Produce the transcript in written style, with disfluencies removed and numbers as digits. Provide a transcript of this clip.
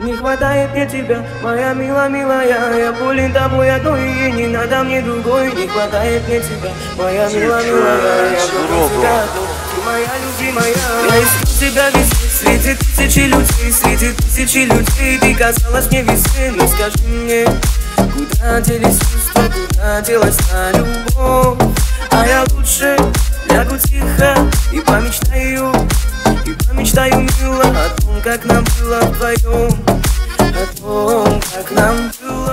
Не хватает мне тебя, моя милая. Я болен тобой одной, и не надо мне другой. Не хватает мне тебя, моя милая. Я болен тебя одной, ты моя любимая. Я ищу тебя везде, среди тысячи людей. Среди тысячи людей ты казалась мне везде. Но скажи мне, куда делись чувства, куда делась та любовь? А я лучше лягу тихо и помечтаю, мило, о том, как нам было вдвоем, о том, как нам было.